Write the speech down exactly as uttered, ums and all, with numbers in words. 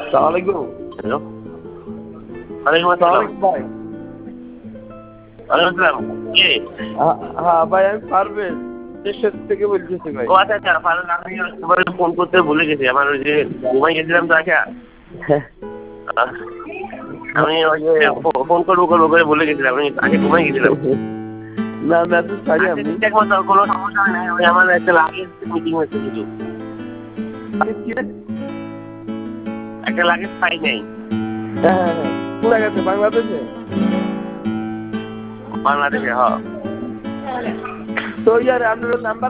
সালামালাইকুম। হ্যালো, ওয়ালাইকুম আসসালাম। ভাই ওয়ালাইকুম আসসালাম। কে? হ্যাঁ ভাই, আমি পারভেজ দেশের থেকে বলতেছি ভাই। ও আচ্ছা আচ্ছা, পারভেজ, আমি তোমার ফোন করতে ভুলে গেছি। আমার ওই যে ঘুমাই গেছিলাম তো আচ্ছা, আমি ওই যে ফোন করবো করবো করে ভুলে গেছিলাম, আমি আগে ঘুমাই গেছিলাম। না মেসেজ পাই আমি। ঠিকঠাক মতো কোনো সমস্যা নেই, ওই আমার একটা লাগেজ মিটিং হচ্ছে শুধু, একটা লাগেজ পাই নাই। হ্যাঁ হ্যাঁ হ্যাঁ, কোথায় গেছে? বাংলাদেশে? বাংলাদেশে, হ্যাঁ। তো ইয়ার আপনার নাম্বার